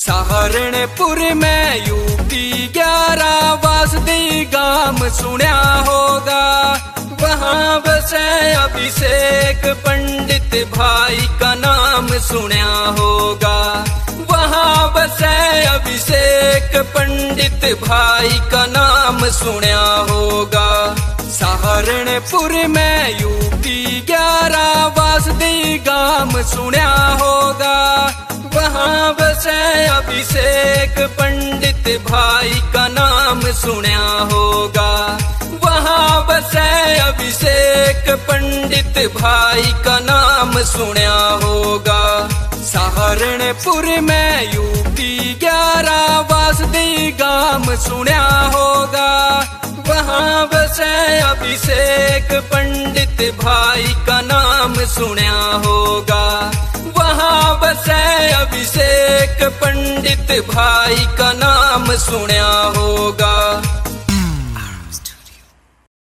सहारनपुर में यूपी 11 वासदी गांव सुना होगा। वहाँ बसे अभिषेक पंडित भाई का नाम सुना होगा। वहाँ बसे अभिषेक पंडित भाई का नाम सुना होगा। सहारनपुर में यूपी 11 वासदी गांव सुना होगा। वहाँ बसे अभिषेक पंडित भाई का नाम सुना होगा। वहाँ बसे अभिषेक पंडित भाई का नाम सुना होगा। सहारनपुर में यूपी 11 वासदी गांव सुना होगा। वहाँ बसे अभिषेक पंडित भाई का नाम सुना होगा। वहाँ बसे अभिषेक पंडित भाई का नाम सुना